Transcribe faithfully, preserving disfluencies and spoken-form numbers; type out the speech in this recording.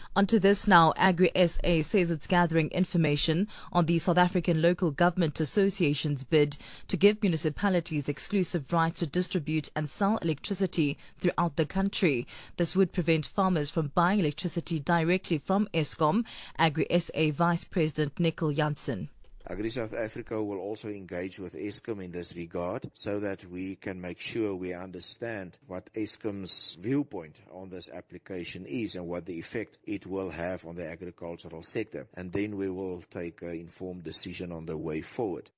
Onto this now, Agri S A says it's gathering information on the South African Local Government Association's bid to give municipalities exclusive rights to distribute and sell electricity throughout the country. This would prevent farmers from buying electricity directly from Eskom. Agri S A Vice President Nicol Jansen. Agri South Africa will also engage with Eskom in this regard so that we can make sure we understand what Eskom's viewpoint on this application is and what the effect it will have on the agricultural sector. And then we will take an informed decision on the way forward.